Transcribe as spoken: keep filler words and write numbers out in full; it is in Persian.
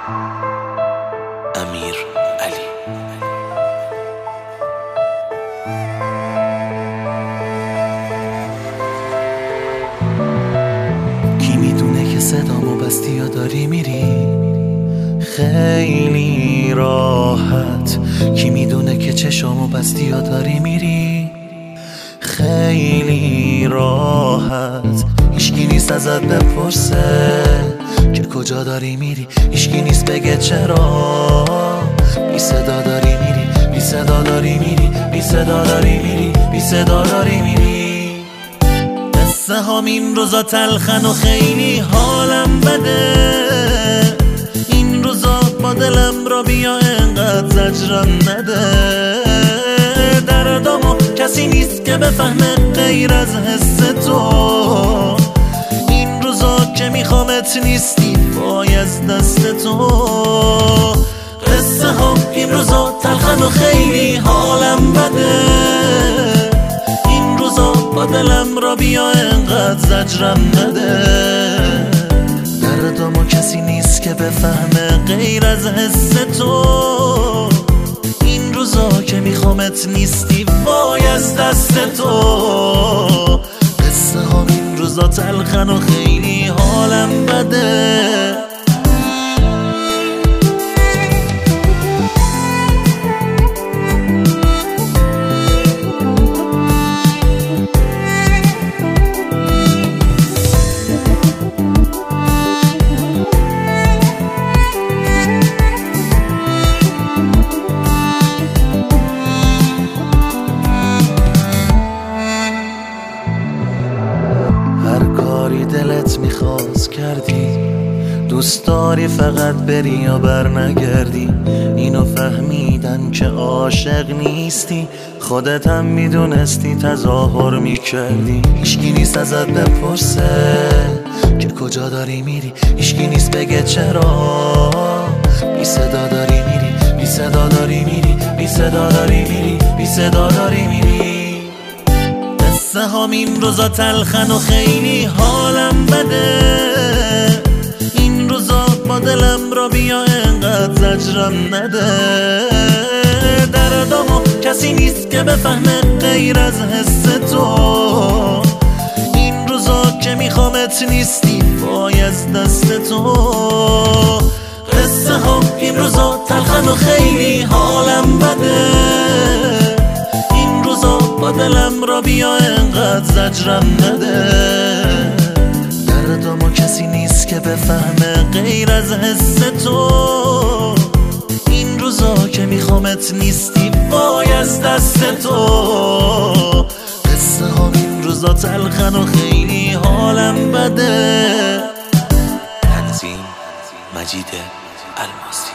امیر علی. کی میدونه که صدامو بستی یا داری میری خیلی راحت؟ کی میدونه که چشامو بستی یا داری میری خیلی راحت؟ هیچکی نیست ازت بپرسه که کجا داری میری، هیچکی نیست بگه چرا بی صدا داری میری، بی صدا داری میری، بی صدا داری میری، بی صدا داری میری. قصه هام این روزا تلخن و خیلی حالم بده، این روزا با دلم را بیا انقدر زجرم نده. دردامو کسی نیست که بفهمه غیر از حس تو، این روزا که میخوامت نیستی وای از دست تو. قصه ها این روزا تلخن و خیلی حالم بده، این روزا با دلم را بیا انقدر زجرم نده. دردامو کسی نیست که بفهمه غیر از حس تو، این روزا که میخوامت نیستی وای از دست تو. قصه ها این روزا تلخن و خیلی حالم بده. دلت میخواست کردی، دوست داری فقط بری یا بر نگردی. اینو فهمیدن که عاشق نیستی، خودت هم میدونستی تظاهر میکردی. هیچکی نیست ازت بپرسه که کجا داری میری، هیچکی نیست بگه چرا بی صدا داری میری، بی صدا داری میری، بی صدا داری میری، بی صدا داری میری. قصه هام این روزا تلخن و خیلی حالم بده، این روزا با دلم را بیا انقدر زجرم نده. دردامو کسی نیست که بفهمه غیر از حس تو، این روزا که میخوامت نیستی وای از دست تو. قصه هام این روزا تلخن و خیلی حالم بده، با دلم را بیا انقدر زجرم نده. دردامو کسی نیست که بفهمه غیر از حس تو، این روزا که میخوامت نیستی وای از دست تو. قصه ها این روزا تلخن و خیلی حالم بده. تنظیم مجید الماسی.